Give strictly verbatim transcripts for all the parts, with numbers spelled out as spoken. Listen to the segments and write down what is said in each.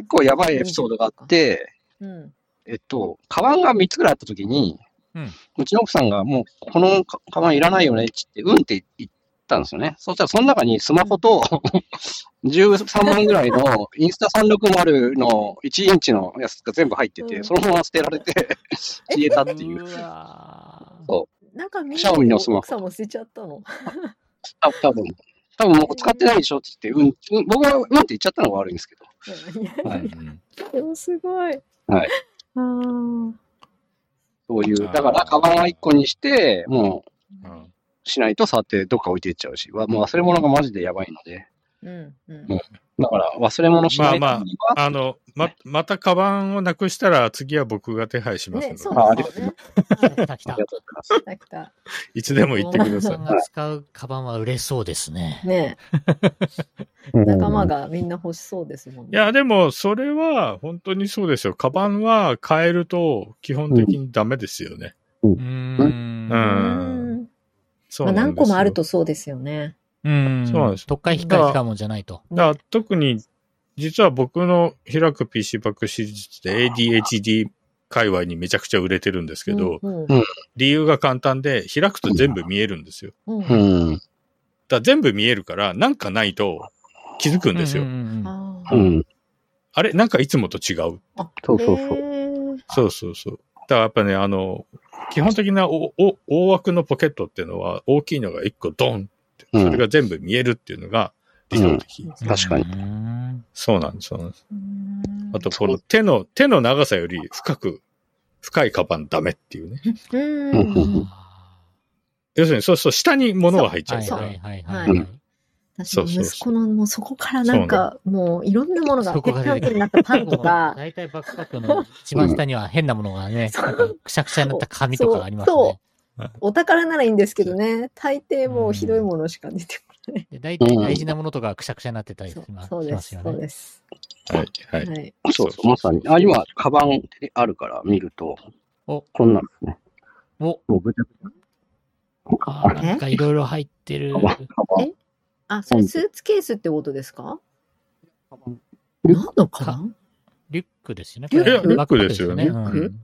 個やばいエピソードがあって、 うん、 えっと、カバンがみっつぐらいあった時に、うん、うちの奥さんがもうこのカバンいらないよねって言って、うんって言ったんですよね。そしたらその中にスマホとじゅうさんまんぐらいのインスタさんびゃくろくじゅうのいちインチのやつが全部入ってて、うん、そのまま捨てられて消えたっていう。うそう。なんかみんなの奥さんも捨てちゃったのあ、多分。多分もう使ってないでしょって言って、うん、僕はうんって言っちゃったのが悪いんですけど。はい。 でもすごい。 はい。あそういう、だから、カバンはいっこにして、もう、しないと触ってどっか置いていっちゃうし、もう忘れ物がマジでやばいので。うん。うん。だから、忘れ物しないと。 まあまあ、あの、ま、またカバンをなくしたら、次は僕が手配しますので。 ね、そうですね。 来た来た。 来た。 いつでも言ってください。 さんが使うカバンは売れそうですね。 ね仲間がみんな欲しそうですもんね。 いや、でも、それは、本当にそうですよ。カバンは変えると、基本的にダメですよね。 うん。うん。 うんそうなんですよ。まあ、何個もあるとそうですよね。 うん。そうなんです。特化控え使うもんじゃないと。 だから特に、実は僕の開く ピーシー バックシリーズって エーディーエイチディー 界隈にめちゃくちゃ売れてるんですけど、うんうん、理由が簡単で、開くと全部見えるんですよ。うん、だから全部見えるから、なんかないと気づくんですよ。うんうん、あれなんかいつもと違う。 そうそうそう。 そうそうそう。だからやっぱね、あの、基本的なおお大枠のポケットっていうのは、大きいのがいっこドンって、それが全部見えるっていうのが理想的。 うん、確かに。 そうなんです、そうなんです。あと、この手の、手の長さより深く、深いカバンダメっていうね。うん要するに、そうそう、下に物が入っちゃうから。はいはいはい、はい。 私の息子のもうそこからなんか、もういろんなものが、ペッタンコになったパンとか。 大体バックパックの一番下には変なものがね、くしゃくしゃになった紙とかありますね。そう。 お宝ならいいんですけどね、大抵もうひどいものしか出てこない。 大体大事なものとかくしゃくしゃになってたりしますよね。 そうです。 はい、はい。 そうそう、まさに。あ、今、カバンあるから見ると、おこんなんですね。 おもうぐちゃぐちゃ。 あ、なんかいろいろ入ってる。 えあ、それスーツケースってことですか？何のカバン？ リュックですよね。 リュックですよね。リュック？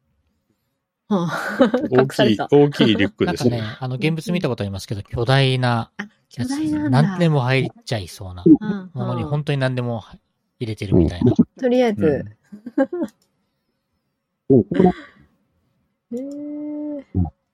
大きい、大きいリュックですね。 なんかね、あの、現物見たことありますけど、巨大なやつ。巨大なんだ。 何でも入っちゃいそうなものに本当に何でも入れてるみたいな。 とりあえず。へー。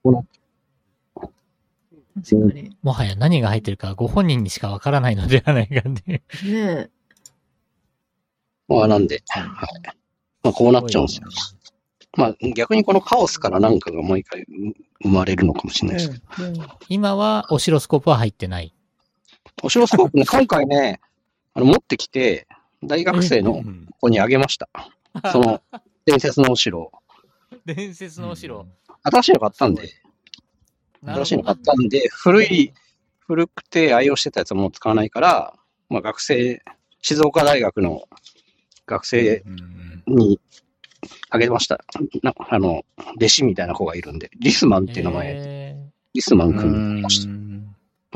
もはや何が入ってるかご本人にしかわからないのではないかね。 ねえ。 まあなんで、はい。まあこうなっちゃうんですよ。まあ逆にこのカオスから何かがもう一回生まれるのかもしれないですけど。うんうん、 今はオシロスコープは入ってない。 オシロスコープね、今回ね、あの持ってきて、大学生の子にあげました。その伝説のオシロ。 伝説のオシロ。 新しいの買ったんで。新しいの買ったんで、古い、古くて愛用してたやつはもう使わないから、まあ学生、静岡大学の学生にあげました。なあの、弟子みたいな子がいるんで、リスマンっていう名前、リスマン君にました。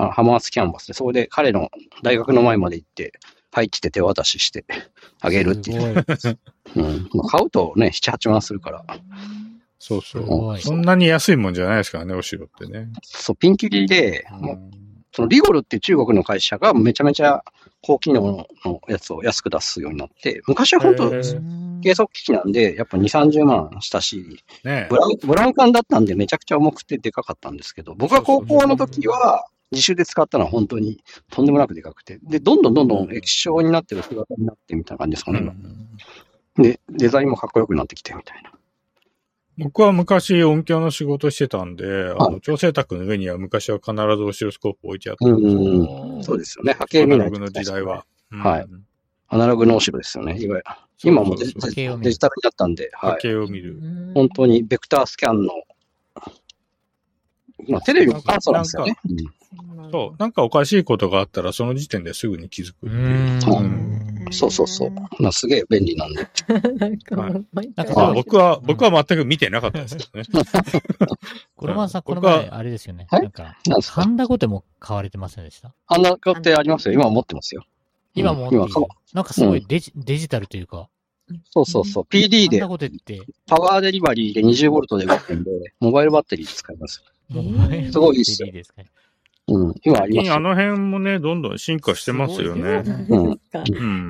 あ浜松キャンバスで、そこで彼の大学の前まで行って、入ってて手渡ししてあげるっていう。うんまあ、買うとね、なな、はちまんするから。 そうそう。そんなに安いもんじゃないですからね、お城ってね。 そう、ピンキリで、もうそのリゴルっていう中国の会社がめちゃめちゃ高機能のやつを安く出すようになって、昔は本当計測機器なんで、やっぱに、さんじゅうまんしたし、ね、ブラウン、ブラウン管だったんでめちゃくちゃ重くてでかかったんですけど、僕が高校の時は自主で使ったのは本当にとんでもなくでかくて、で、どんどんどんどん液晶になってる姿になってみたいな感じですかね、今。うん、で、デザインもかっこよくなってきてみたいな。 僕は昔音響の仕事してたんで、あの、調整卓の上には昔は必ずオシロスコープ置いてあったんですよ。 うん、そうですよね。波形見ないと、ね。 アナログの時代は。 うん、はい。アナログのオシロですよね。いわゆる。今もデジタルになったんで、はい。 波形を見る。 本当にベクタースキャンの、まあ、テレビの簡素なんですよね。 そう。なんかおかしいことがあったら、その時点ですぐに気づくっていう。うんそうそうそう。まあ、すげえ便利なんで。 はい、まあ、僕は、僕は全く見てなかったですけどね。 コロマンさん、この前、あれですよね。なんか、ハンダゴテも買われてませんでした？ ハンダゴテありますよ。今持ってますよ。 今も、今なんかすごいデジ、うん、デジタルというか。 そうそうそう。ピーディー で、パワーデリバリーでにじゅうボルトで動くんで、モバイルバッテリー使います。すごいいいっすよ。うん。今ありますよ。 あの辺もね、どんどん進化してますよね。 うん。うん。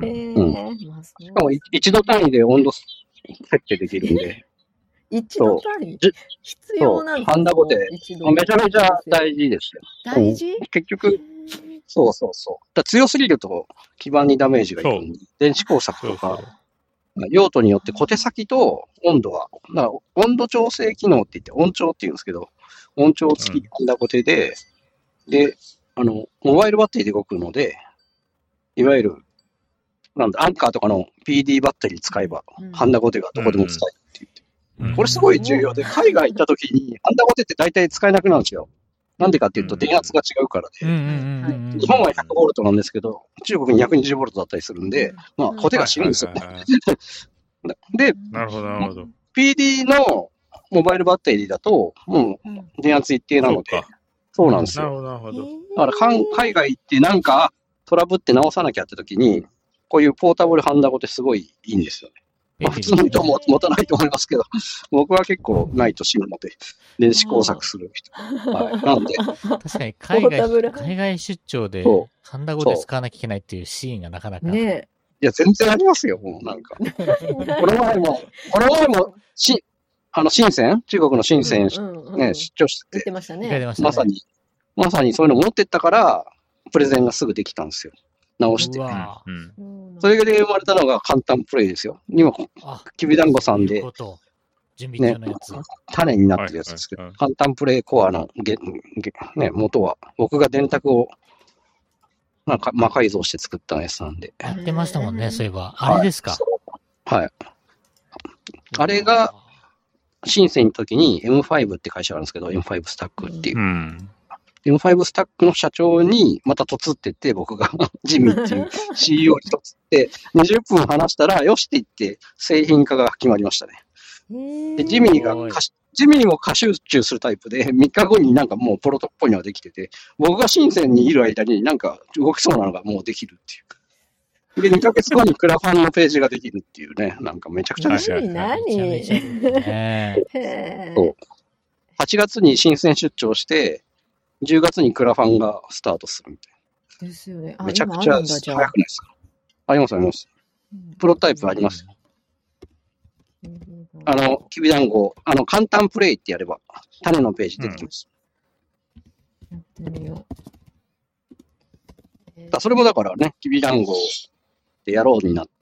うん。しかも一度単位で温度設定できるんで。 一度単位必要なんですか？ ハンダゴテ、めちゃめちゃ大事ですよ。 大事？ 結局、そうそうそう。だ強すぎると基板にダメージがいくんで、電子工作とか、用途によって小手先と温度は、だから温度調整機能って言って温調って言うんですけど、温調付きハンダゴテで、うん、で、あの、モバイルバッテリーで動くので、いわゆる、なんだ、アンカーとかの ピーディー バッテリー使えば、うん、ハンダゴテがどこでも使えるって言って。うん、これすごい重要で、海外行った時にハンダゴテって大体使えなくなるんですよ。なんでかっていうと電圧が違うからで。日本はひゃくボルトなんですけど、中国にひゃくにじゅうボルトだったりするんで、まあ、コテが死ぬんですよね。で、 なるほど、なるほど。 ピーディー のモバイルバッテリーだと、もう電圧一定なので、そうなんですよ。 なるほど、なるほど。 だから海外行ってなんかトラブって直さなきゃって時に、こういうポータブルハンダゴテすごいいいんですよね。まあ、普通の人も持たないと思いますけど、僕は結構ないと死ぬので、電子工作する人。はい。なんで。 確かに海外、海外出張でハンダゴテ使わなきゃいけないっていうシーンがなかなか。 ねいや、全然ありますよ、もうなんか。この前も、この前も、し、あの、深セン中国の深セン、ね、出張してて。ましたね。 まさに、まさにそういうの持ってったから、プレゼンがすぐできたんですよ。直して。うん、それで生まれたのが簡単プレイですよ。今、きびだんごさんで、ね、種になってるやつですけど、簡単プレイコアのげげ、ね、元は、僕が電卓を、なんか魔改造して作ったやつなんで。 やってましたもんね、そういえば。あれですか。 はい。はい、あれが、深センの時に エムファイブ って会社があるんですけど、エムファイブ スタックっていう。うん、エムファイブ スタックの社長にまた嫁ってって、僕がジミーっていう シーイーオー に嫁って、にじゅっぷん話したら、よしって言って製品化が決まりましたね。でジミーがジミーも過集中するタイプで、みっかごになんかもうプロトっぽいのができてて、僕が深センにいる間になんか動きそうなのがもうできるっていう。で、にかげつごにクラファンのページができるっていうね、なんかめちゃくちゃですよ。何何そう。はちがつに深セン出張して、じゅうがつにクラファンがスタートするみたいな。ですよね。 めちゃくちゃ早くないですか？ありますあります。プロタイプあります。あの、きびだんご、あの、簡単プレイってやれば、種のページ出てきます。 やってみよう。だそれもだからね、きびだんごでやろうになって、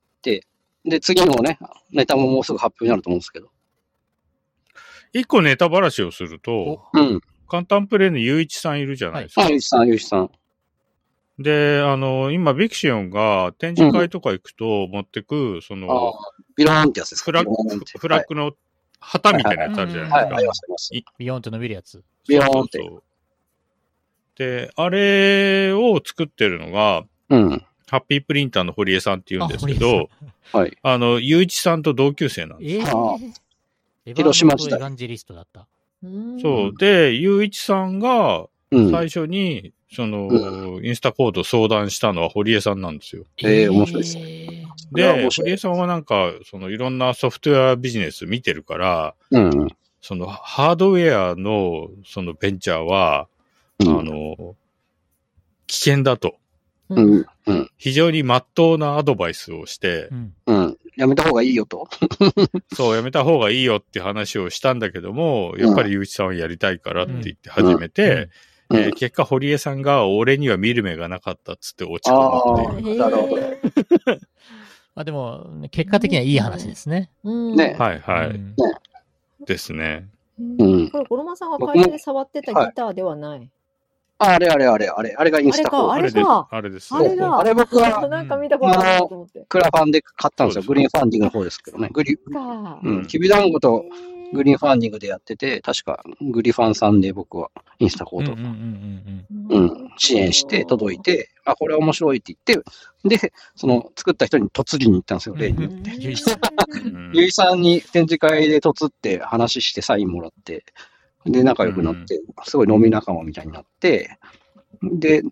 で、次のね、ネタももうすぐ発表になると思うんですけど。 一個ネタばらしをすると、 うん。 簡単プレイのゆういちさんいるじゃないですか。 はい、ゆういちさん、ゆういちさん。 で、あの、今、ビクシオンが展示会とか行くと持ってく、その、 ビローンってやつですか？ フラッグ、フラッグの旗みたいなやつあるじゃないですか。 はい、あります、あります。 ビヨーンと伸びるやつ。 ビヨーンって。そうそうそうで、あれを作ってるのが、 うん。 ハッピープリンターの堀江さんって言うんですけど、 はい。 あの、ゆういちさんと同級生なんです。 えー、 広島時代。 エヴァンジェリストだった。 そう。で、ゆういちさんが、最初に、うんその、うん、インスタコード相談したのは堀江さんなんですよ。 ええー、面白いですね。で、堀江さんはなんか、そのいろんなソフトウェアビジネス見てるから、 うん、 そのハードウェアのそのベンチャーは、うん、あの、危険だと。 うんうん、 非常に真っ当なアドバイスをして、 うんうん、やめた方がいいよと。 そう、やめた方がいいよって話をしたんだけども、やっぱりゆういちさんはやりたいからって言って始めて、うんうんうんえー、結果、堀江さんが、俺には見る目がなかったっつって落ち込んで。 なるほど。 あでも、結果的にはいい話ですね。 うん、ね。 はいはい。うん、ですね。 うん。これ、ゴロマさんが会社で触ってたギターではない。 あれあれあれあれ、あれがインスタコード。 あれか、 あれです。 あれだ。 あれ僕は、 なんか見たことあると思って。 クラファンで買ったんですよ。グリーンファンディングの方ですけどね。グリ、うん。きびだんごとグリーンファンディングでやってて、確かグリファンさんで僕はインスタコード、うん、支援して届いて、あ、これ面白いって言って、で、その作った人に嫁ぎに行ったんですよ、例に言って。ゆいさんに展示会で嫁って話してサインもらって、で、仲良くなって、すごい飲み仲間みたいになって、で、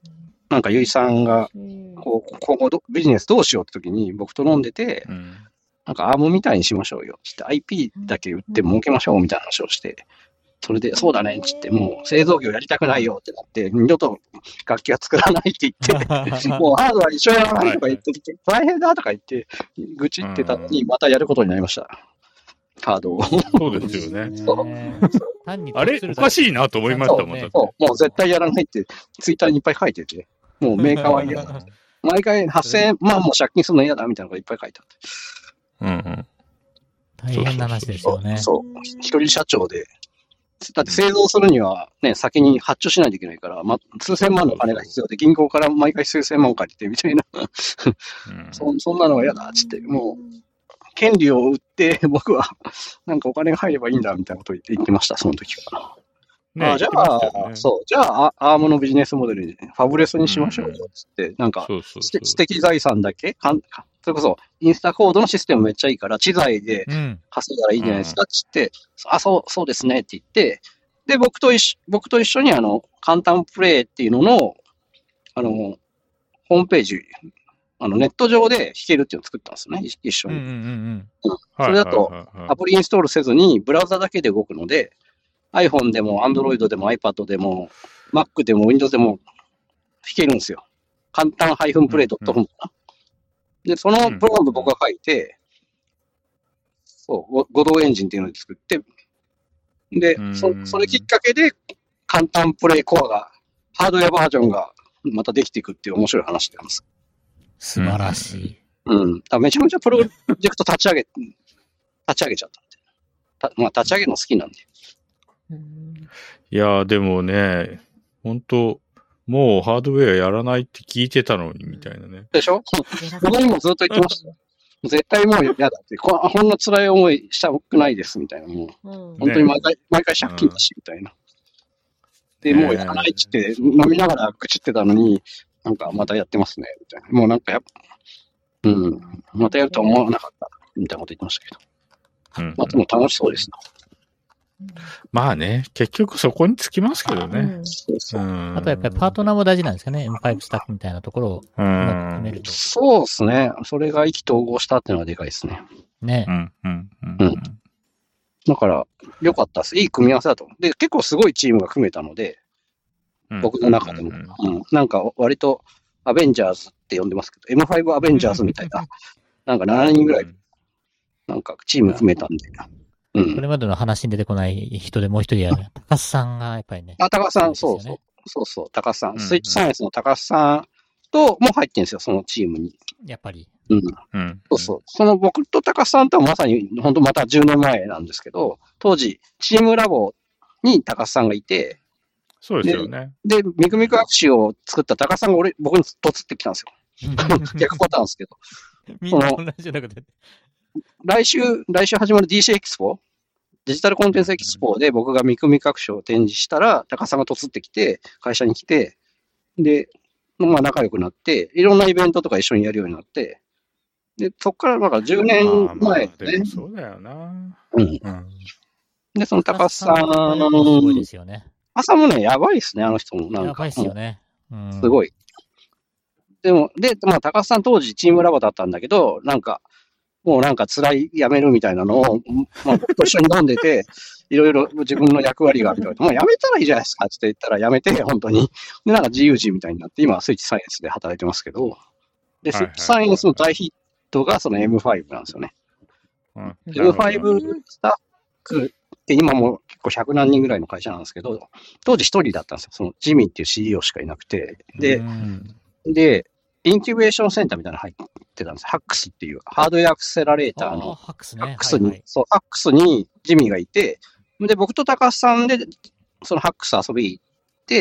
なんか、ゆいさんが、こう、今後ビジネスどうしようって時に僕と飲んでて、うん、なんか、アームみたいにしましょうよ。って アイピー だけ売って儲けましょうみたいな話をして、それで、そうだねって言って、もう製造業やりたくないよってなって、二度と楽器は作らないって言って、もうハードは一緒やらないとか言って、大変だとか言って、愚痴ってたのに、またやることになりました。ハードを。 そうですよね。あれおかしいなと思いましたもん。 そう、もう絶対やらないって、ツイッターにいっぱい書いてて、もうメーカーは嫌だ。毎回はっせんまんも借金するの嫌だみたいなこといっぱい書いてあって。 うんうん。 大変な話ですよね。 そう。一人社長で、だって製造するにはね、先に発注しないといけないから、ま、数千万の金が必要で、銀行から毎回数千万借りてみたいな。そ, そんなのは嫌だっつって、もう、権利を売って僕はなんかお金が入ればいいんだみたいなことを言ってました、その時は。ね、あじゃあ、ね、そう、じゃあ、アームのビジネスモデルにファブレスにしましょうよっつって、うん、なんか知的財産だけかん、それこそインスタコードのシステムめっちゃいいから、知財で稼いだらいいんじゃないですかっつって、うん、あ、そう、そうですねって言って、で、僕と一緒、僕と一緒にあの、簡単プレイっていうのの、あの、ホームページ、あの、ネット上で弾けるっていうのを作ったんですね、一緒に。うんうんうんうん、それだと、アプリインストールせずに、ブラウザだけで動くので、iPhone でも Android でも iPad でも Mac でも Windows でも弾けるんですよ。簡単 -play.com かな。で、そのプログラム僕が書いて、そう、五道エンジンっていうので作って、で、そ, それきっかけで簡単プレイコアが、ハードウェアバージョンがまたできていくっていう面白い話なんです。 素晴らしい。 うん。だめちゃめちゃプロジェクト立ち上げ、立ち上げちゃったんで。たまあ、立ち上げるの好きなんで。 いやー、でもね、本当もうハードウェアやらないって聞いてたのに、みたいなね。 でしょ僕にもずっと言ってました。絶対もう嫌だって。こんな辛い思いしたくないです、みたいな。もう、うん、本当に毎回、ね、毎回借金だし、みたいな。で、もうやらないって言って、飲みながら愚痴ってたのに、なんかまたやってますね、みたいな。もうなんかやっぱ、うん、またやるとは思わなかった、みたいなこと言ってましたけど。うん、まあでも楽しそうですな。 まあね、結局そこにつきますけどね。うんそうそう、あとやっぱりパートナーも大事なんですかね。エムファイブ スタッフみたいなところをうまく決めると。 そうですね。それが意気投合したっていうのはでかいですね。 ね。 うんうんうんうん、だから、良かったです。いい組み合わせだと。で、結構すごいチームが組めたので、僕の中でも。うんうんうん、なんか割とアベンジャーズって呼んでますけど、エムファイブ アベンジャーズみたいな、なんかななにんぐらい、なんかチーム組めたんで。 うん、これまでの話に出てこない人でもう一人やる。高須さんがやっぱりね。 あ、高須さん、そうそう。そうそう、高須さん。うんうん、スイッチサイエンスの高須さんとも入ってるんですよ、そのチームに。 やっぱり。 うん。うん、そうそう。その僕と高須さんとはまさに、本当またじゅうねんまえなんですけど、当時、チームラボに高須さんがいて、 そうですよね。 で、でミクミク握手を作った高須さんが俺、僕にとつってきたんですよ。逆パターンですけど。 みんな同じじゃなくて。 来週、来週始まる ディーシー エキスポデジタルコンテンツエキスポで僕がミクミク握手を展示したら、高須さんがとつってきて、会社に来て、で、まあ仲良くなって、いろんなイベントとか一緒にやるようになって、で、そっからなんかじゅうねんまえね。 まあまあそうだよな。 うん。うん、で、その高須さん、 すごいですよね。 朝もね、やばいですね、あの人も。なんかやばいですよね。 うん、すごい。でも、で、まあ、高須さん当時チームラボだったんだけど、なんか、もうなんか辛い、やめるみたいなのを、まあ、僕と一緒に飲んでて、いろいろ自分の役割があるみたいな。もうやめたらいいじゃないですかって言ったらやめて、本当に。で、なんか自由人みたいになって、今はスイッチサイエンスで働いてますけど、で、スイッチサイエンスの大ヒットがその エムファイブ なんですよね。うん、エムファイブ スタッフって今も結構ひゃくなんにんぐらいの会社なんですけど、当時一人だったんですよ。そのジミーっていう シーイーオー しかいなくて。で、で、インキュベーションセンターみたいなの入ってたんです。ハックスっていう、ハードウェアアクセラレーターの、 ハックスね。 ハックスに、はいはい、そう、ハックスにジミーがいて、で、僕と高須さんで、そのハックス遊び行って、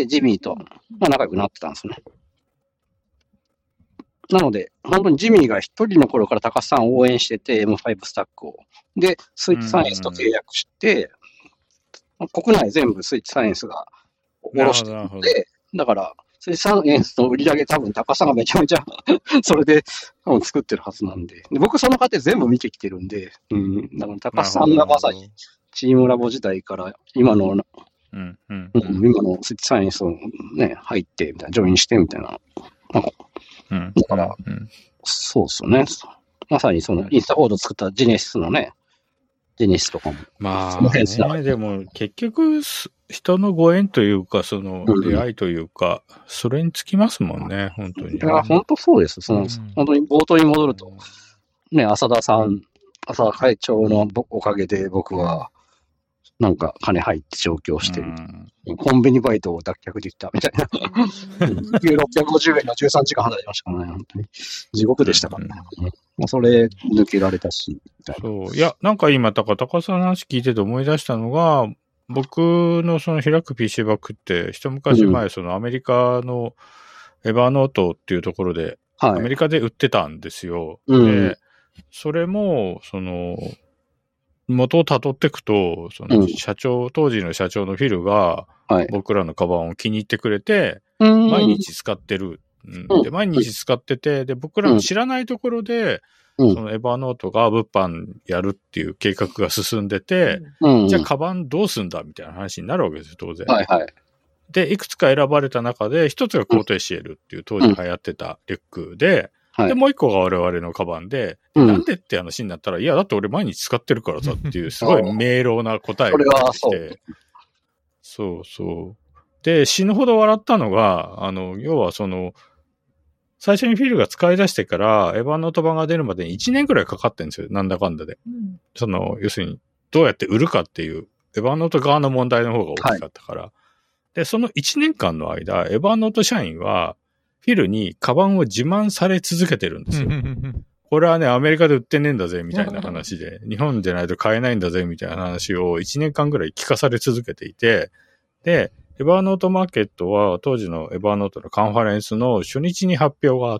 ジミーと、まあ、仲良くなってたんですよね。なので、本当にジミーが一人の頃から高須さんを応援してて、エムファイブ スタックを。で、スイッチサイエンスと契約して、国内全部スイッチサイエンスが下ろしてて、だから、スイッチサイエンスの売り上げ多分高須さんがめちゃめちゃそれで多分作ってるはずなんで。で僕その過程全部見てきてるんで、うん、だから高須さんがまさにチームラボ時代から今のうんうん。 うん、今のスイッチサイエンスをね、入って、みたいな、ジョインして、みたいな。なんか、 うん、 だから、 うん、 そうっすよね。まさにその、インスタコード作ったジェネシスのね、ジェネシスとかも。 まあね、でも結局、人のご縁というか、その出会いというか、うん、それにつきますもんね、本当に、ね。 いや、本当そうです。その、うん、本当に冒頭に戻ると、ね、浅田さん、浅田会長のおかげで僕は、なんか金入って上京してる、うん、コンビニバイトを脱却できたみたいな。ろっぴゃくごじゅうえんのじゅうさんじかん働きましたからね、本当に。地獄でしたからね。うん、まあ、それ抜けられたし、みたいな。 そう。いや、なんか今、高高さんの話聞いてて思い出したのが、僕のその開く ピーシー バッグって、一昔前、そのアメリカのエバーノートっていうところで、うん、アメリカで売ってたんですよ。はい、で、うん、それも、その、元を辿っていくと、その社長、うん、当時の社長のフィルが、僕らのカバンを気に入ってくれて、はい、毎日使ってる、うん。で、毎日使ってて、で、僕らの知らないところで、うん、そのエヴァーノートが物販やるっていう計画が進んでて、うん、じゃあカバンどうすんだみたいな話になるわけですよ、当然。はいはい。で、いくつか選ばれた中で、一つがコーテシエルっていう当時流行ってたリュックで、うん、で、もう一個が我々のカバンで、はい、なんでって話になったら、いや、だって俺毎日使ってるからさっていう、すごい明朗な答えが来て、そうそう。で、死ぬほど笑ったのが、あの、要はその、最初にフィルが使い出してから、エヴァノート版が出るまでにいちねんくらいかかってるんですよ。なんだかんだで。うん、その、要するに、どうやって売るかっていう、エヴァノート側の問題の方が大きかったから。はい、で、そのいちねんかんの間、エヴァノート社員は、フィルにカバンを自慢され続けてるんですよ。これはね、アメリカで売ってねえんだぜ、みたいな話で、日本じゃないと買えないんだぜ、みたいな話をいちねんかんくらい聞かされ続けていて、で、エヴァーノートマーケットは当時のエヴァーノートのカンファレンスの初日に発表があって、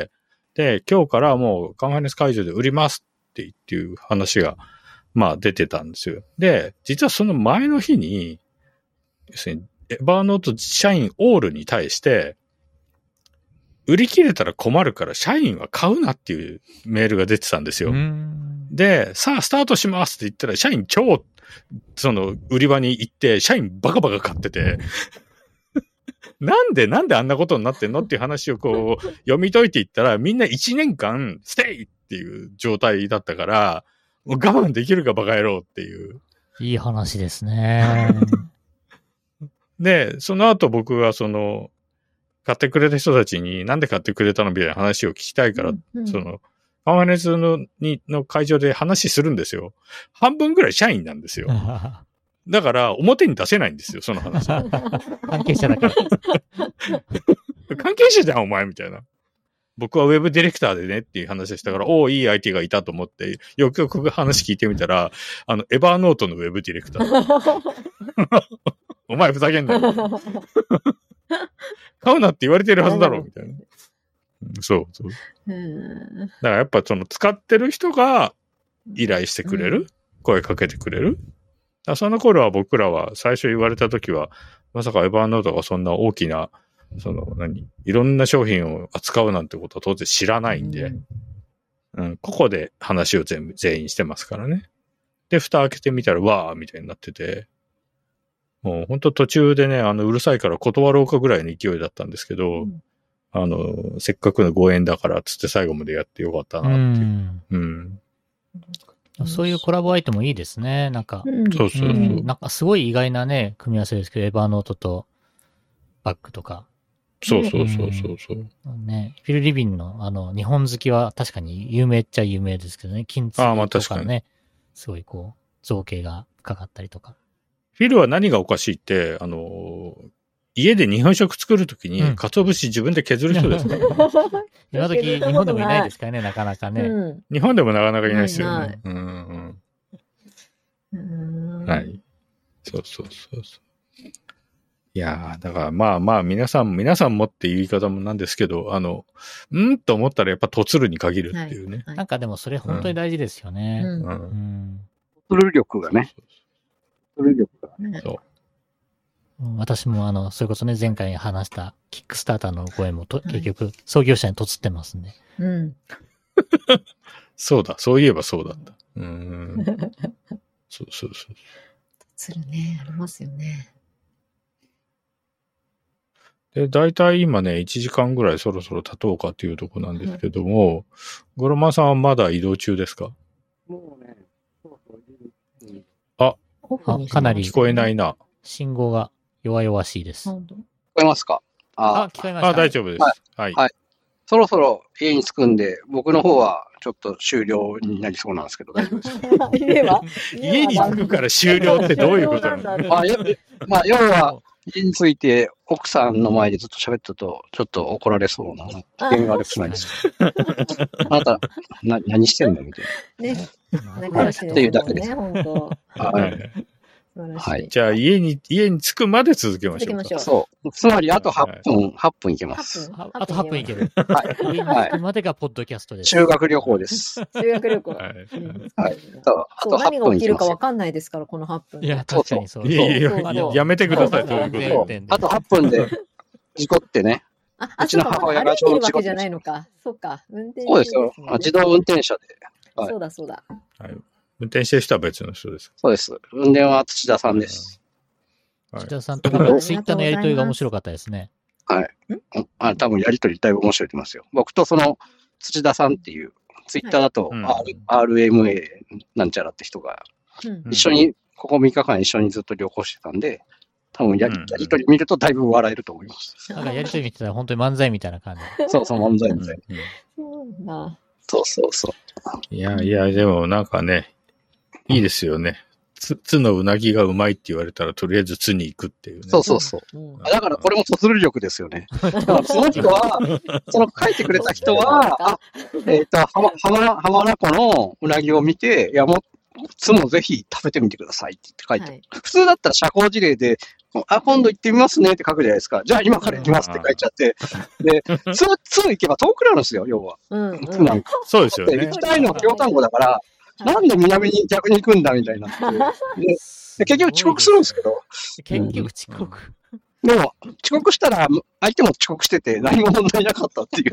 で、今日からもうカンファレンス会場で売りますっていう話が、まあ出てたんですよ。で、実はその前の日に、要するにエヴァーノート社員オールに対して、売り切れたら困るから社員は買うなっていうメールが出てたんですよ。で、さあスタートしますって言ったら社員超その売り場に行って社員バカバカ買っててなんでなんであんなことになってんのっていう話をこう読み解いていったらみんないちねんかんステイっていう状態だったからもう我慢できるかバカ野郎っていういい話ですね。 で、その後僕がその買ってくれた人たちになんで買ってくれたのみたいな話を聞きたいから、うんうん、そのカンファレンスのにの会場で話するんですよ。半分ぐらい社員なんですよ。だから表に出せないんですよ、その話。 関係者だから。 関係者じゃん、お前みたいな。僕はウェブディレクターでねっていう話でしたから、おお、いい相手がいたと思って、よくよく話聞いてみたら、あの、エヴァーノートのウェブディレクター。お前ふざけんなよ。買うなって言われてるはずだろ、みたいな。そうそう。うんだからやっぱその使ってる人が依頼してくれる、うん、声かけてくれるその頃は僕らは最初言われた時は、まさかエヴァーノートがそんな大きな、その何、いろんな商品を扱うなんてことは当然知らないんで、うん、うん、ここで話を全部、全員してますからね。で、蓋開けてみたら、わーみたいになってて、もう本当途中でね、あの、うるさいから断ろうかぐらいの勢いだったんですけど、うんあの、せっかくのご縁だからつって最後までやってよかったなっていう。うん。 うん、そういうコラボアイテムいいですね。なんか。 うん、そうそうそう、うん。 なんかすごい意外なね、組み合わせですけど、エヴァーノートとバッグとか。 そうそうそうそうそう、 うん。ね、フィル・リビンのあの、日本好きは確かに有名っちゃ有名ですけどね、金継ぎとかね。あまあ確かに。すごいこう、造形が深かったりとか。 フィルは何がおかしいって、あの、家で日本食作るときに、うん、鰹節自分で削る人ですね。 今時日本でもいないですからね、なかなかね。 うん、日本でもなかなかいないですよね。うんうん、はい。そうそうそうそう。いやー、だからまあまあ皆さん、皆さんもっていう言い方もなんですけど、あの、んと思ったらやっぱとつるに限るっていうね、はいはい。なんかでもそれ本当に大事ですよね。うん。うん。 とつる力がね。とつる力がね。そう。 私もあの、それこそね、前回話したキックスターターの声もと、結局、創業者にとつってますんで。うん。 そうだ、そういえばそうだった。うーん。そうそうそう。 とつるね、ありますよね。 で、大体今ね、いちじかんぐらいそろそろ経とうかっていうとこなんですけども、うん、ゴロマさんはまだ移動中ですか？ もうね、そうそうあ、 あ、かなり聞こえないな。 信号が弱々しいです。 聞こえますか？ あ、あ聞こえました。 あ、大丈夫です。 はい。 はい。 はい、そろそろ家に着くんで、僕の方はちょっと終了になりそうなんですけど、大丈夫ですか？ 家は家に着くから終了ってどういうことなの？ まあ、まあ、要は、家に着いて奥さんの前でずっと喋ってると、ちょっと怒られそうな、危険が悪くないですか？あなた、な、何してんのみたいな。ね。 仲良しですね。っていうだけです。本当。 はい。はい。じゃあ、家に、家に着くまで続けましょう。続けましょう。 そう。つまり、あとはっぷん、はっぷんいけます。 あとはっぷんいける。 はい。 家に着くまでがポッドキャストです。 修学旅行です。 修学旅行。はい。 はい。あと何が起きるかわかんないですから、このはっぷん。 いや、確かにそう。 いやいや、やめてください、そういうこと。 あとはっぷんで、事故ってね。 あ、うちの母親がちょうど事故って。じゃないのか。そうか。 運転そうですよ。自動運転車で。 そうだ、そうだ。 はい。運転してる人は別の人です。 そうです。運転は土田さんです。 土田さんとツイッターのやりとりが面白かったですね。 はい。あ、多分やりとりだいぶ面白いと思いますよ。僕とその土田さんっていう、ツイッターだと アールエムエー なんちゃらって人が、一緒に、ここみっかかん一緒にずっと旅行してたんで、多分やり、やりとり見るとだいぶ笑えると思います。 なんかやりとり見てたら本当に漫才みたいな感じ。 そうそう、漫才みたいな。そうそうそう。 いやいや、でもなんかね、いいですよね。つ、つのうなぎがうまいって言われたら、とりあえずつに行くっていうね。 そうそうそう。うん、だからこれも卒業力ですよね。だからその人は、その書いてくれた人は、あ、えっ、ー、と、浜、浜、浜名湖のうなぎを見て、いや、もう、つもぜひ食べてみてくださいって言って書いて、はい、普通だったら社交辞令で、あ、今度行ってみますねって書くじゃないですか。じゃあ今から行きますって書いちゃって。で、つ、つ行けば遠くなるんですよ、要は。うんうん、つなんか。 そうですよね。 行きたいのは京丹後だから、なんで南に逆に行くんだみたいになって。で、で結局遅刻するんですけど。 結局遅刻。 うん、でも、遅刻したら、相手も遅刻してて何も問題なかったっていう。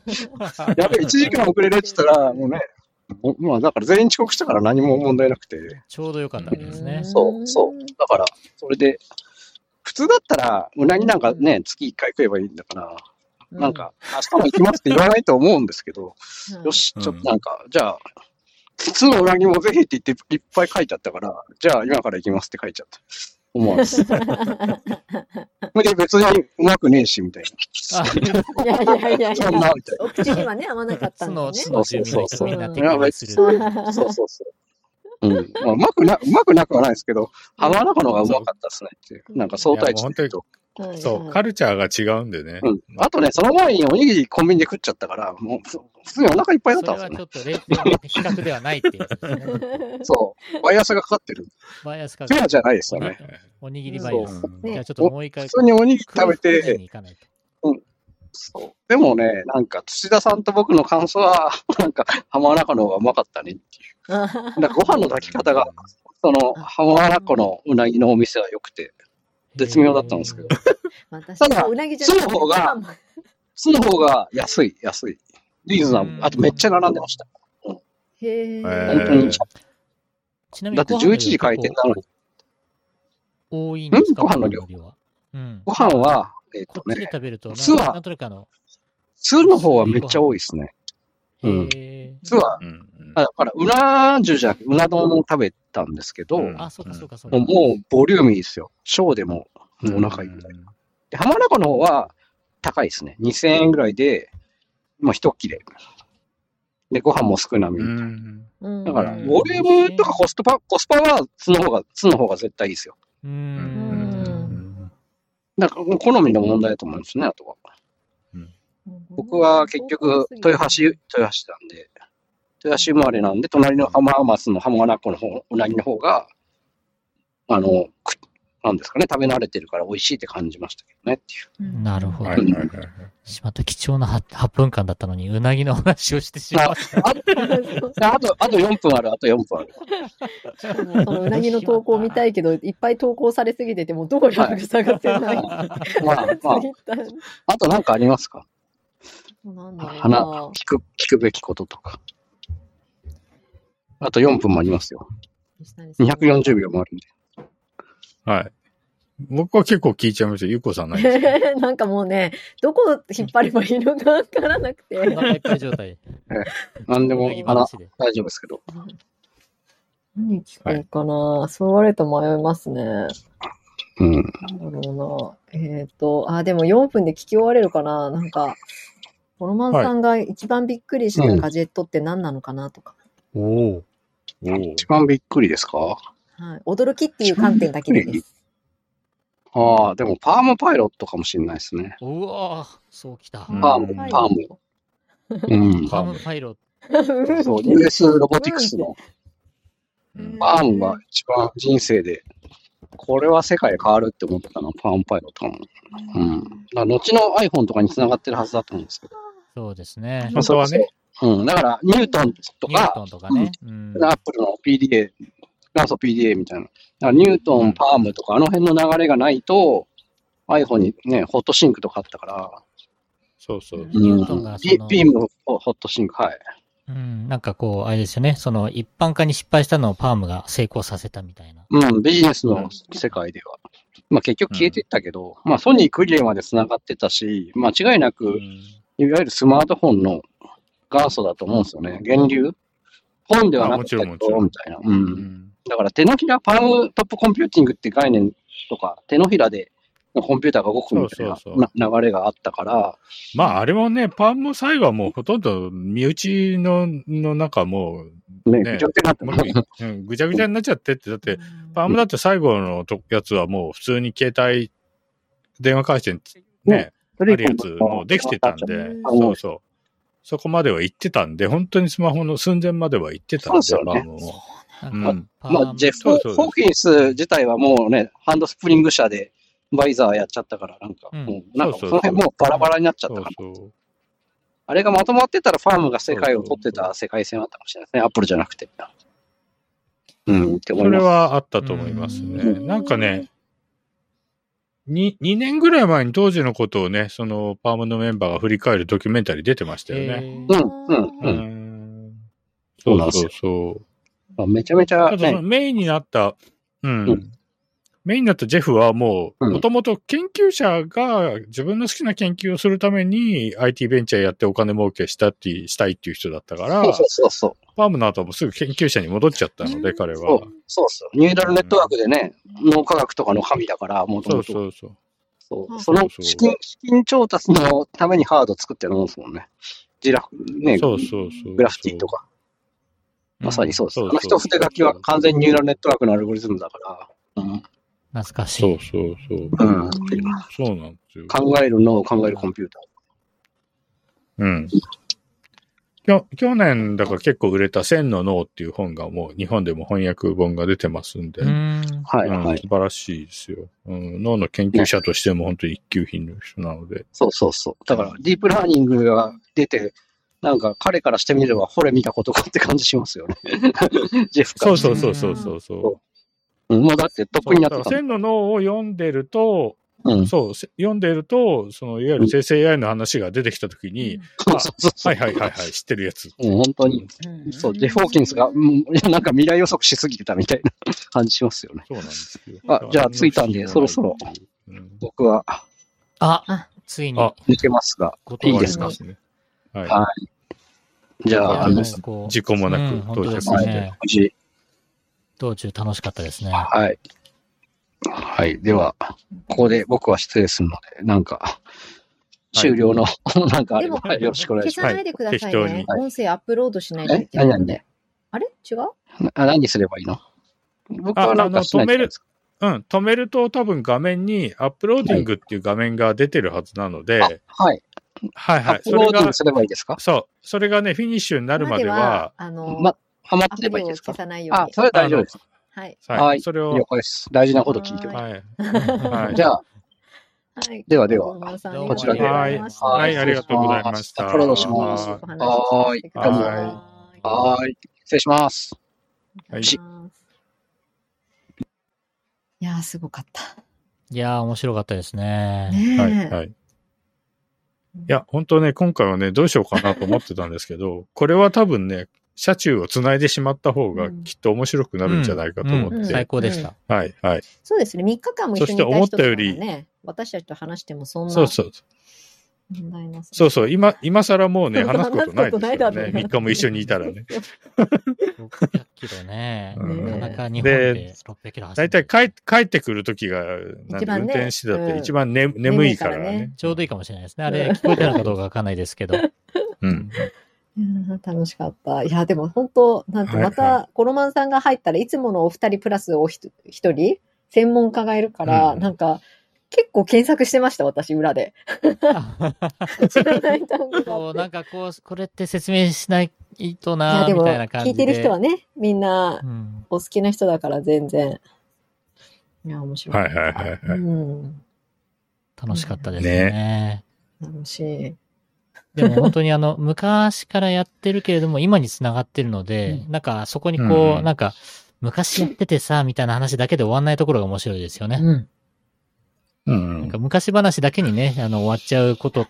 やべえ、いちじかん遅れるって言ったら、もうね、まあだから全員遅刻したから何も問題なくて。 ちょうどよかったわけですね。 そう、そう。だから、それで、普通だったら、うなぎなんかね、月いっかい食えばいいんだから、うん、なんか、明日も行きますって言わないと思うんですけど、うん、よし、ちょっとなんか、じゃあ、普通のうなぎもぜひって言っていっぱい書いてあったから、じゃあ今から行きますって書いちゃった。思わず。で、別にうまくねえし、みたいな。 いやいやいやいや。 そんな、みたいな。 お口にはね、合わなかったんだね。 そうそうそう。そうそうそう。うん。まあ、うまくな、うまくなくはないですけど、浜名湖の方がうまかったですねっていう。なんか相対値で言うと。 そう、カルチャーが違うんでね。 うん。あとね、その前におにぎりコンビニで食っちゃったから、もう、普通にお腹いっぱいだったんですよね。 それはちょっとれいてん比較ではないっていうことですね。そう。バイアスがかかってる。 バイアスかかってる。 フェアじゃないですよね。 おにぎりバイアス。じゃあちょっともう一回。 普通におにぎり食べて、うん。そう。でもね、なんか、土田さんと僕の感想は、なんか、浜名湖の方がうまかったねっていう。なんかご飯の炊き方が、その、浜名湖のうなぎのお店は良くて、絶妙だったんですけど。ただ、巣の方が、巣の方が安い、安い。リーズナブル。あとめっちゃ並んでました。うん、 へぇ本当に。 ちなみに、 だってじゅういちじ開店なのに。 多いんですか？ ご飯の量。うん、ご飯は、えっ、ー、とね、巣は、 なんとなくあの、 巣の方はめっちゃ多いですね。うん。巣は、うん、だから、うな重じゃなくて、うな丼を食べたんですけど、うん、 あ、そうかそうかそうか。 もう、ボリューミーですよ。小でも、もうお腹いっぱい。で、浜名湖の方は、高いですね。にせんえんぐらいで、まあ、一切れ。で、ご飯も少なめみたいな。だから、ボリュームとかコストパ、コスパは、つの方が、つの方が絶対いいですよ。うん。だから、好みの問題だと思うんですね、あとは。うん、僕は結局、豊橋、豊橋なんで、豊橋生まれなんで、隣の浜松の浜名湖の方、うなぎの方が、あの、なんですかね、食べ慣れてるから美味しいって感じましたけどねっていう。 なるほど。しまった貴重なはっぷんかんだったのに、うなぎの話をしてしまった。 あ, あ, あと、あとよんぷんある、あとよんぷんある。 そのうなぎの投稿見たいけど、いっぱい投稿されすぎてて、もうどこにある下がってない。まあ、 まあ、あとなんかありますか？なんだろうな。話、聞く、聞くべきこととか。あとよんぷんもありますよ。にひゃくよんじゅうびょうもあるんで。 はい。 僕は結構聞いちゃいました。ゆうこさんないですか？ なんかもうね、どこ引っ張ればいいのかわからなくて。 お腹いっぱい状態。 なんでも、あの、大丈夫ですけど。 何聞こうかな、はい、そう言われると迷いますね。 うん。 なんだろうな。えっ、ー、と、あ、でもよんぷんで聞き終われるかな。なんか、ポロマンさんが一番びっくりしたガジェットって何なのかなとか。 うん、おお。 一番びっくりですか？はい。 驚きっていう観点だけでです。 ああ、でもパームパイロットかもしれないですね。 うわぁ、そうきた。 パーム、パーム。 うん。パームパイロット。そう、ユーエス ロボティクスの。パームが一番人生で、これは世界変わるって思ったの、パームパイロットかも。うん。だ後の iPhone とかに繋がってるはずだと思うんですけど。 そうですね。 本当はね。 うん。だから、ニュートンとか、 ニュートンとかね。 うん。アップルの ピーディーエー、元祖 ピーディーエー みたいな。だからニュートン、パームとか、あの辺の流れがないと、iPhone にね、ホットシンクとかあったから。 そうそう。 ニュートンがその、 うん、ビームホットシンク、はい。 うん、なんかこう、あれですよね。その、一般化に失敗したのをパームが成功させたみたいな。 うん、ビジネスの世界では。まあ結局消えていったけど、うん、まあソニークリエまで繋がってたし、間違いなく、うん、いわゆるスマートフォンの元祖だと思うんですよね。源流本ではなくて、みたいな。うん。うん、だから手のひら、パームトップコンピューティングって概念とか、手のひらでコンピューターが動くみたいな流れがあったから。 まああれもね、パーム最後はもうほとんど身内の、の中もう、 ね、ねぐちゃぐちゃになってうん、ぐちゃぐちゃになっちゃってって、だって、パームだって最後のやつはもう普通に携帯、電話回線ね、あるやつもうできてたんで、そうそう。そこまでは行ってたんで、本当にスマホの寸前までは行ってたんで、 そうですよね。 パームも。 うん、まあ、ジェフ・ホーキンス自体はもうね、ハンドスプリング社でバイザーやっちゃったから、なんか、うん、もう、なんかその辺もうバラバラになっちゃったから。そうそうあれがまとまってたらファームが世界を取ってた世界線あったかもしれないですね。アップルじゃなくて。うん、って思います。 それはあったと思いますね。んなんかね、に、にねんぐらい前に当時のことをね、そのパームのメンバーが振り返るドキュメンタリー出てましたよね。 うん、うん、うん。 そうそうそう。 めちゃめちゃ、ね。 あとそのメインになった、うん。うんメインになったジェフはもう、もともと研究者が自分の好きな研究をするために アイティー ベンチャーやってお金儲けしたっていう、したいっていう人だったから、 そうそうそうそう。 パームの後もすぐ研究者に戻っちゃったので、彼は。 そうそうそう。ニューラルネットワークでね、うん、脳科学とかの神だから、もともと。そうそうそう。そう。その資金、資金調達のためにハード作ってるもんですもんね。ジラフ、ね、 そうそうそう。 グラフィティとか。まさにそうです。うん、あの人筆書きは完全にニューラルネットワークのアルゴリズムだから。うん懐かしい。 そうそうそう。 うん。 そうなんですよ。 考える脳を考えるコンピューター。うん。きょ去年だから結構売れた千の脳っていう本がもう日本でも翻訳本が出てますんで。 うんはい、はい。 素晴らしいですよ。うん、脳の研究者としても本当に一級品の人なので。 そうそうそう。だからディープラーニングが出て、なんか彼からしてみれば、ほれ見たことかって感じしますよね。ジェフから。 そうそうそうそうそう。 うん、もうだってトップになってた。 千の脳を読んでると、 うん、 そう、読んでると、そのいわゆる生成 エーアイ の話が出てきたときに、うんあはいはいはいはい、知ってるやつ。 うん、本当に。うん、そう、ジェフ・ホーキンスが、うん、なんか未来予測しすぎてたみたいな感じしますよね。 そうなんですよ。 あ、じゃあ着いたんで、そろそろ、うん、僕は、 あ、ついに。 抜けますが、いいですか、 ね、はい。 はい。じゃあ、あの、 事故もなく到着して。 無事。 道中楽しかったですね。 はい。はい。では、ここで僕は失礼するので、なんか、終了の、はい、なんかあれば、よろしくお願いします。 消さないでくださいね。はい、音声アップロードしないといけない。何々 あれ違うあ何すればいいの僕はなんかしないといけないですか。 うん、止めると多分画面にアップローディングっていう画面が出てるはずなので、 はい。はいはいはい。 アップローディングすればいいですか。 そう。それがね、フィニッシュになるまでは、 あの、 ま、はまってればいいですか。あ、それは大丈夫です。 はい。 はい。それを。 了解です。大事なこと聞いております。はい。じゃあ、はい、ではでは、こちらで。 はい。はい、ありがとうございました。 アップロードします。はーい。はーい。失礼します。 はい。いやー、すごかった。 いやー、面白かったですね。 はい、はい。いや、本当ね、今回はね、どうしようかなと思ってたんですけど、これは多分ね、 車中を繋いでしまった方がきっと面白くなるんじゃないかと思って。うんうん、 最高でした。 はい、はい。 そうですね。みっかかんも一緒にいた人とかもね、私たちと話してもそんな。 そうそう。 問題なさそうそう。今、今更もうね、話すことないですよね。みっかも一緒にいたらね。 ろっぴゃくキロね。なかなか日本でろっぴゃくキロ走る。 だいたい帰帰ってくるときが、運転してたって一番、ねうん、眠いからね、ね。 ちょうどいいかもしれないですね。あれ、聞こえてるかどうかわかんないですけど。 うん。 楽しかった。いや、でも本当、なんて、また、コロマンさんが入ったらいつものお二人プラスお一人、専門家がいるから、うん、なんか、結構検索してました、私、裏で。知らない単語がそう、なんかこう、これって説明しないとな、みたいな感じで。 聞いてる人はね、みんな、お好きな人だから全然。いや、面白い。 はいはいはい、はいうん。 楽しかったですね。ね楽しい。 でも本当にあの、昔からやってるけれども、今に繋がってるので、うん、なんかそこにこう、うん、なんか、昔やっててさ、みたいな話だけで終わんないところが面白いですよね。 うんうん、 なんか昔話だけにね、あの、終わっちゃうことって、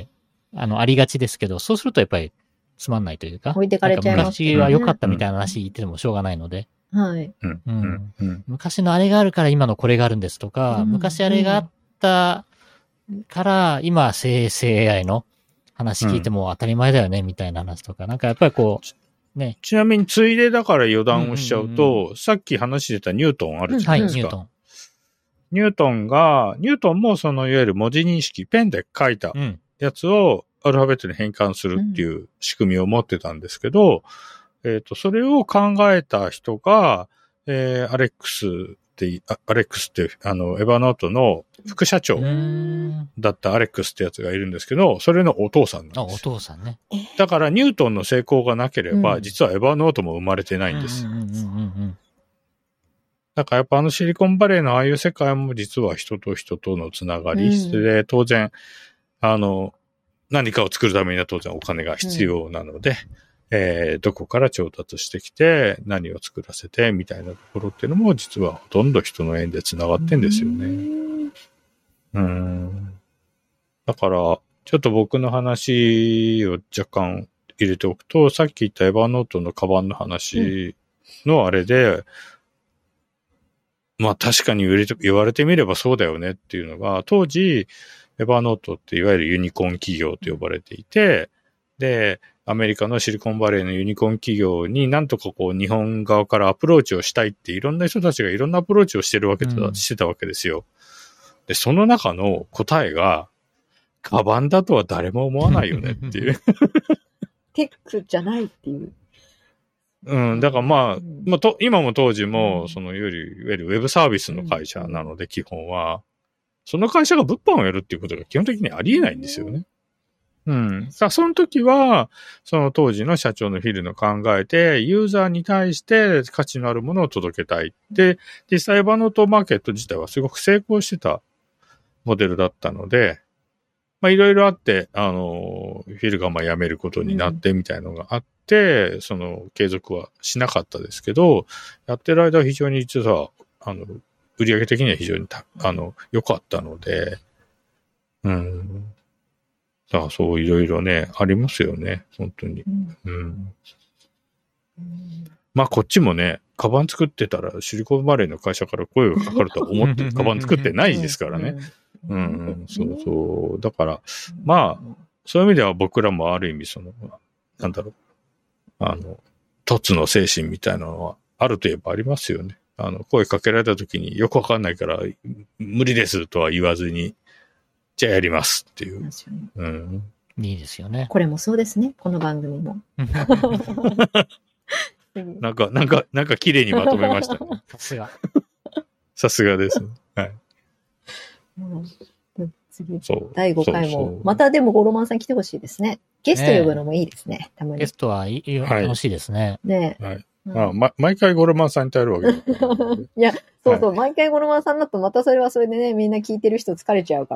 はい、あの、ありがちですけど、そうするとやっぱりつまんないというか、 置いてかれちゃいます、ね、 昔は良かったみたいな話言っててもしょうがないので、 はい。 うんうんうん、昔のあれがあるから今のこれがあるんですとか、うん、昔あれがあったから今生成 エーアイ の話聞いても当たり前だよね、みたいな話とか、なんかやっぱりこう、ね。 ちなみについでだから余談をしちゃうと、うんうんうん、さっき話してたニュートンあるじゃないですか。はい、ニュートン。ニュートンが、ニュートンもそのいわゆる文字認識、ペンで書いたやつをアルファベットに変換するっていう仕組みを持ってたんですけど、うん、えっと、それを考えた人が、えー、アレックスって、アレックスって、あの、エヴァノートの副社長だったアレックスってやつがいるんですけど、それのお父さんなんです。 あ、お父さんね。 だからニュートンの成功がなければ、うん、実はエヴァノートも生まれてないんです。 うんうんうんうんだからやっぱあのシリコンバレーのああいう世界も実は人と人とのつながり、うん、で当然、あの、何かを作るためには当然お金が必要なので、うんえー、どこから調達してきて何を作らせてみたいなところっていうのも実はほとんど人の縁でつながってんですよね。うん。うんだから、ちょっと僕の話を若干入れておくと、さっき言ったエヴァノートのカバンの話のあれで、うんまあ確かに言われてみればそうだよねっていうのが、当時、エヴァノートっていわゆるユニコーン企業と呼ばれていて、で、アメリカのシリコンバレーのユニコーン企業になんとかこう日本側からアプローチをしたいっていろんな人たちがいろんなアプローチをしてるわけだ、うん、してたわけですよ。で、その中の答えが、カバンだとは誰も思わないよねっていう。 テックじゃないっていう。 うん、だからまあ、まあと、今も当時も、その、いわゆる、いわゆるウェブサービスの会社なので、基本は、その会社が物販をやるっていうことが基本的にありえないんですよね。うん。さあ、その時は、その当時の社長のフィルの考えて、ユーザーに対して価値のあるものを届けたい。で、実際エヴァノートマーケット自体はすごく成功してたモデルだったので、まあいろいろあって、あの、フィルがまあ辞めることになってみたいなのがあって、うん、その継続はしなかったですけど、やってる間は非常に実は、あの、売上的には非常にた、あの、良かったので、うん。だからそういろいろね、ありますよね、本当に。うん。うんうん、まあこっちもね、カバン作ってたらシリコンバレーの会社から声がかかるとは思ってカバン作ってないですからね。うん、うん、そうそう。だから、まあ、そういう意味では僕らもある意味その、なんだろう、あの、凸の精神みたいなのはあるといえばありますよね。あの、声かけられた時によくわかんないから無理ですとは言わずに、じゃあやりますっていう。うん。 いいですよね。 これもそうですね、この番組も。 なんか、なんか、なんか綺麗にまとめましたね。 さすが。 さすがですね。はい。 うん、次、だいごかいも。そうそうまたでもゴロマンさん来てほしいですね。ゲスト呼ぶのもいいですね。ねたまに。 ゲストはいい、はい、楽しいですね。 ねはい。うん、あま、毎回ゴロマンさんに頼るわけいや、そうそう、はい、毎回ゴロマンさんだとまたそれはそれでね、みんな聞いてる人疲れちゃうから。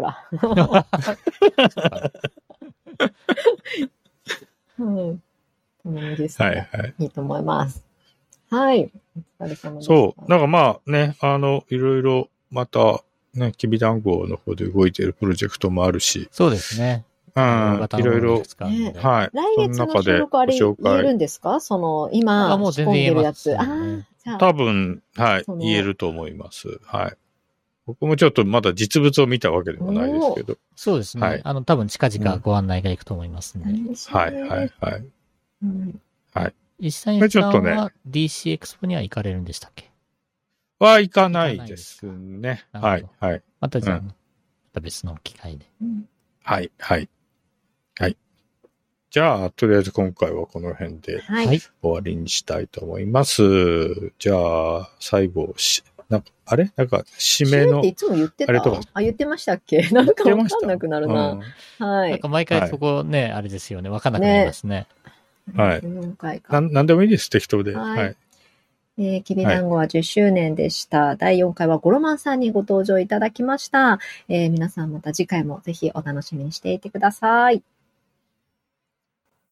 うん。いいですね。はいはい。いいと思います。はい。お疲れ様です。 そう。なんかまあね、あの、いろいろまたね、きびだんごの方で動いているプロジェクトもあるし。 そうですね。 うん、いろいろ、 ね、 はい。 来月の収録あれ言えるんですか？その、今、 あ、もう全然言えるやつ。 ああ、 じゃあ。多分、はい、言えると思います。はい。僕もちょっとまだ実物を見たわけでもないですけど。 そうですね。はい、あの、多分近々ご案内がいくと思いますね。 うん、 はい、はい、はい。うん、はい。 石谷さんは ディーシー エクスポには行かれるんでしたっけ？ は行かないですね。はい、はい。 またじゃあ、うん、また別の機会で。 はい、はい。はい。じゃあ、とりあえず今回はこの辺で終わりにしたいと思います。はい、じゃあ、最後、しなんかあれなんか、締めの。 っていつも言ってた？あれとか。あ、言ってましたっけ？なんかわかんなくなるな。うん、はい。 なんか毎回そこね、はい、あれですよね。わかんなくなりますね。 ねはい。よんかいかな。なんでもいいです、適当で。はい。はい、 えー、きびだんごはじゅっしゅうねんでした。はい、だいよんかいはゴロマンさんにご登場いただきました。えー、皆さんまた次回もぜひお楽しみにしていてください。